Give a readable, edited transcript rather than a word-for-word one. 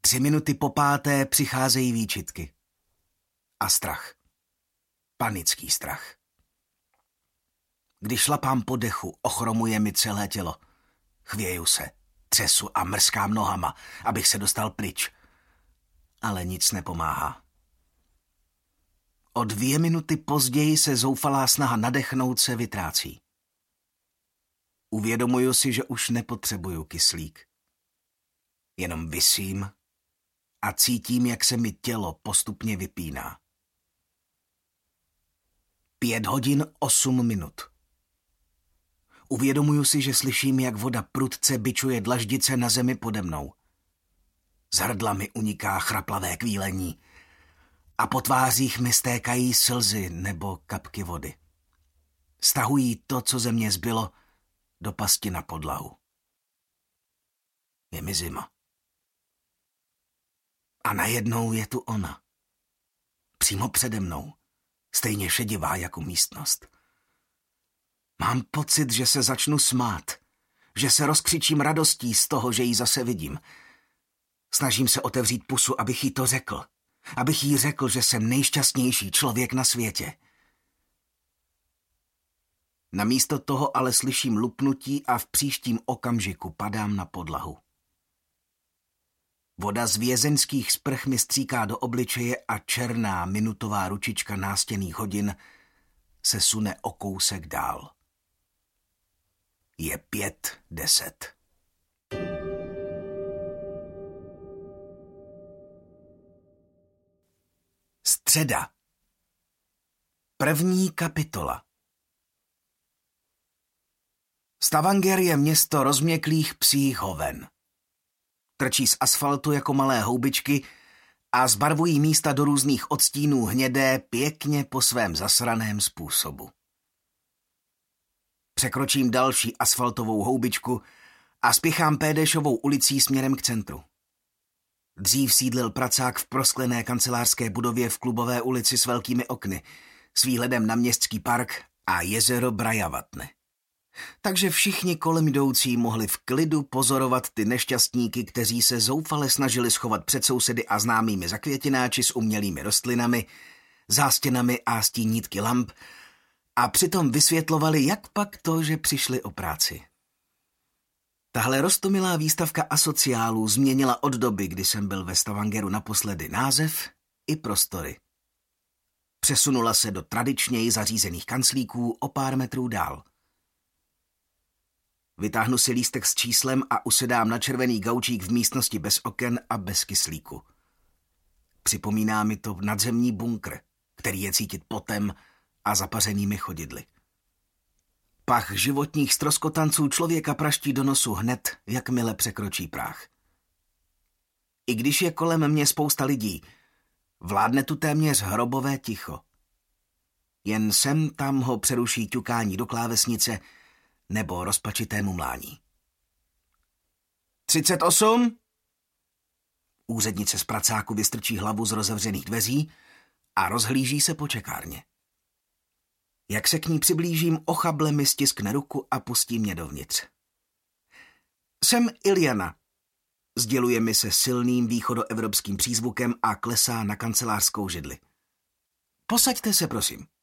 3 minuty po 5. přicházejí výčitky. A strach. Panický strach. Když šlapám po dechu, ochromuje mi celé tělo. Chvěju se, třesu a mrskám nohama, abych se dostal pryč. Ale nic nepomáhá. O 2 minuty později se zoufalá snaha nadechnout se vytrácí. Uvědomuju si, že už nepotřebuju kyslík. Jenom visím a cítím, jak se mi tělo postupně vypíná. 5 hodin 8 minut. Uvědomuju si, že slyším, jak voda prudce bičuje dlaždice na zemi pode mnou. Z hrdla mi uniká chraplavé kvílení a po tvářích mi stékají slzy nebo kapky vody. Stahují to, co ze mě zbylo, do pasti na podlahu. Je mi zima. A najednou je tu ona. Přímo přede mnou. Stejně šedivá jako místnost. Mám pocit, že se začnu smát. Že se rozkřičím radostí z toho, že ji zase vidím. Snažím se otevřít pusu, abych jí to řekl. Abych jí řekl, že jsem nejšťastnější člověk na světě. Namísto toho ale slyším lupnutí a v příštím okamžiku padám na podlahu. Voda z vězeňských sprch mi stříká do obličeje a černá minutová ručička nástěnných hodin se sune o kousek dál. Je 5:10. Středa. 1. kapitola. Stavanger je město rozměklých psích hoven. Trčí z asfaltu jako malé houbičky a zbarvují místa do různých odstínů hnědé pěkně po svém zasraném způsobu. Překročím další asfaltovou houbičku a spěchám Pédešovou ulicí směrem k centru. Dřív sídlil pracák v prosklené kancelářské budově v Klubové ulici s velkými okny, s výhledem na městský park a jezero Brajavatne. Takže všichni kolem jdoucí mohli v klidu pozorovat ty nešťastníky, kteří se zoufale snažili schovat před sousedy a známými zakvětináči s umělými rostlinami, zástěnami a stínítky lamp a přitom vysvětlovali, jak pak to, že přišli o práci. Tahle roztomilá výstavka asociálů změnila od doby, kdy jsem byl ve Stavangeru naposledy, název i prostory. Přesunula se do tradičněji zařízených kanclíků o pár metrů dál. Vytáhnu si lístek s číslem a usedám na červený gaučík v místnosti bez oken a bez kyslíku. Připomíná mi to nadzemní bunkr, který je cítit potem a zapařenými chodidly. Pach životních ztroskotanců člověka praští do nosu hned, jakmile překročí práh. I když je kolem mě spousta lidí, vládne tu téměř hrobové ticho. Jen sem tam ho přeruší ťukání do klávesnice nebo rozpačitému mlání. 38? Úřednice z pracáku vystrčí hlavu z rozevřených dveří a rozhlíží se po čekárně. Jak se k ní přiblížím, ochable mi stiskne ruku a pustí mě dovnitř. Jsem Iliana, sděluje mi se silným východoevropským přízvukem a klesá na kancelářskou židli. Posaďte se, prosím.